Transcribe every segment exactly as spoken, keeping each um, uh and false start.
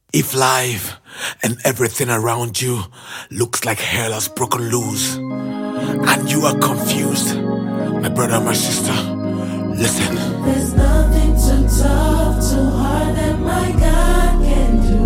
If life and everything around you looks like hell has broken loose and you are confused, my brother, my sister, listen. There's nothing too tough, too hard that my God can do.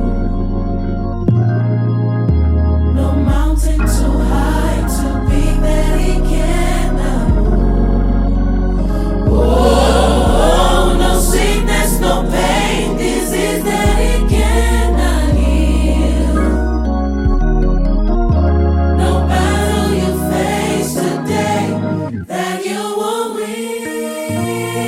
No mountain too high, too big that He cannot move. Oh, no sickness, no pain, disease that He cannot heal. No battle you face today that you won't win.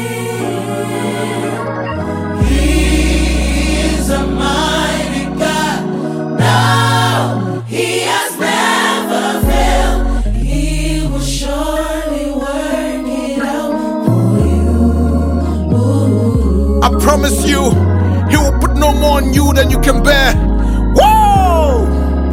He is a mighty God. No, He has never failed. He will surely work it out for you. Ooh. I promise you, He will put no more on you than you can bear. Whoa!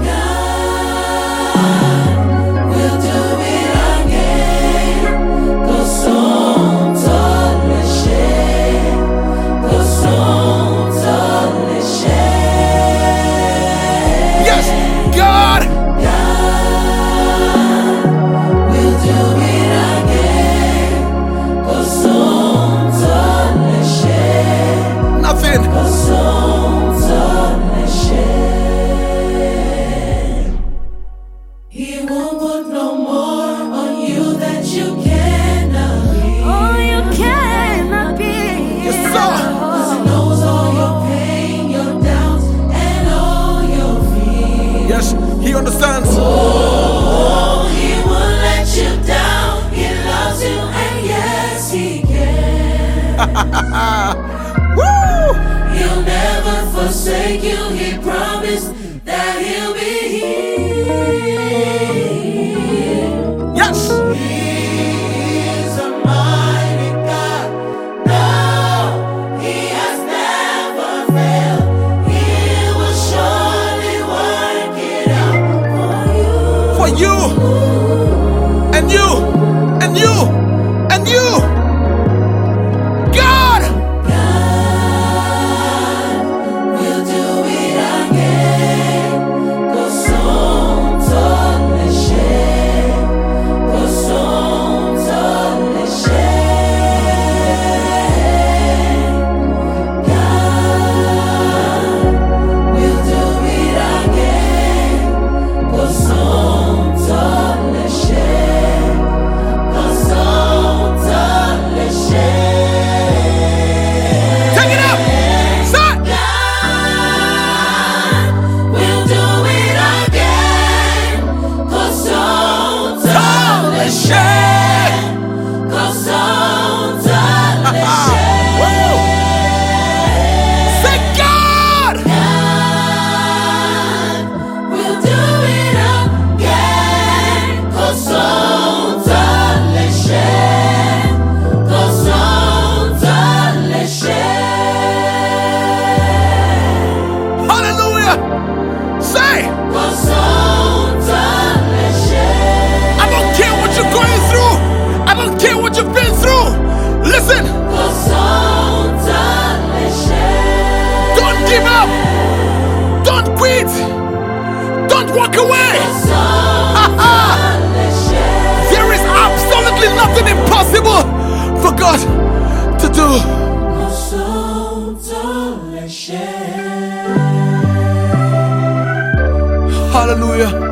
God will do it again. Cosonto leshe, cosonto leshe. Yes, God! God will do it again. Cosonto leshe, Nothing. cosonto leshe. He won't put no more on you that you cannot be. Oh, you cannot be. Yes, sir. 'Cause He knows all your pain, your doubts, and all your fears. Yes, He understands. Oh, He won't let you down. He loves you, and yes, He can. Woo! He'll never forsake you. He promised that He'll be here. Yes! He's a mighty God. No, He has never failed. He will surely work it out for For you. you and you and you and you. God! God will do it again. Cosonto leshe, cosonto leshe. God will do it again. Cosonto leshe, cosonto leshe. Take it up! Start! God will do it again. Cosonto leshe, cosonto leshe. Say God! God will do it again. Cosonto leshe, cosonto leshe. Hallelujah! Say! Cosonto leshe. I don't care what you're going through. I don't care what you've been through. Listen, Cosonto leshe. don't give up. Don't quit. Don't walk away. Cosonto leshe. There is absolutely nothing impossible for God to do. Cosonto leshe. Hallelujah.